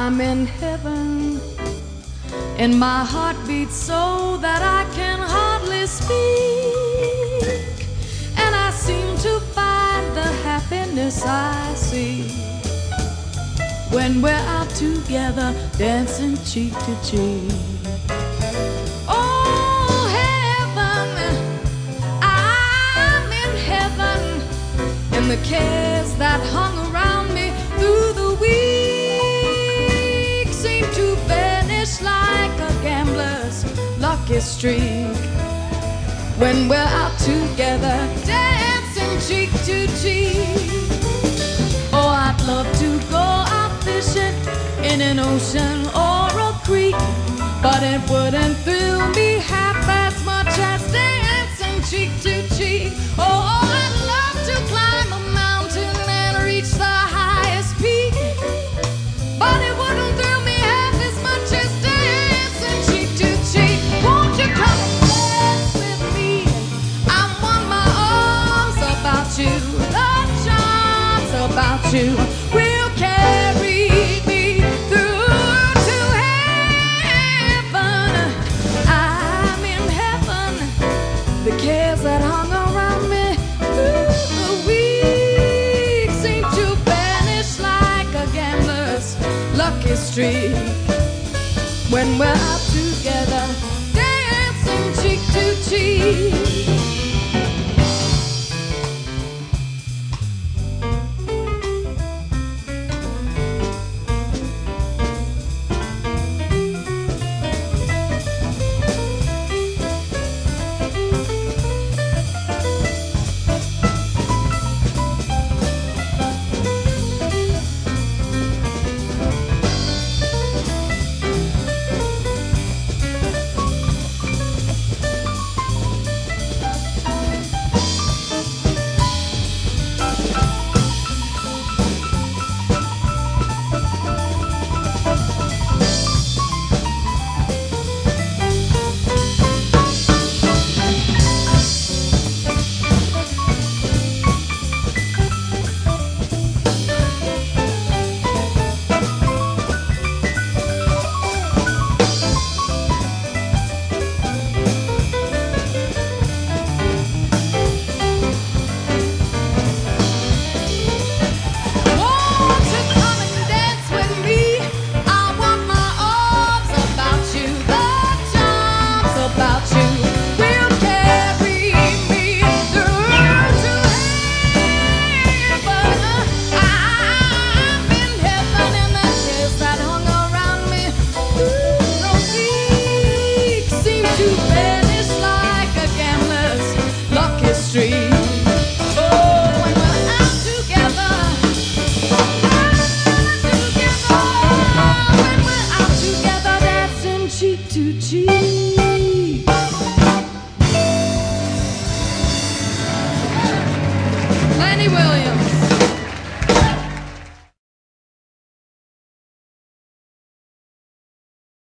I'm in heaven, and my heart beats so that I can hardly speak, and I seem to find the happiness I see when we're out together, dancing cheek to cheek. Oh, heaven, I'm in heaven, and the cares that hung around me through the week seem to vanish like a gambler's lucky streak when we're out together, dancing cheek to cheek. Oh, I'd love to go out fishing in an ocean or a creek, but it wouldn't thrill me half as much as dancing cheek to cheek. Oh, I'd love to climb a mountain and reach the highest peak, but it wouldn't thrill me half as much as dancing cheek to cheek. Won't you come and dance with me? I want my arms about you, the charms about you will carry me through to heaven. I'm in heaven. The cares that hung around me through the week seem to vanish like a gambler's lucky streak when we're out together,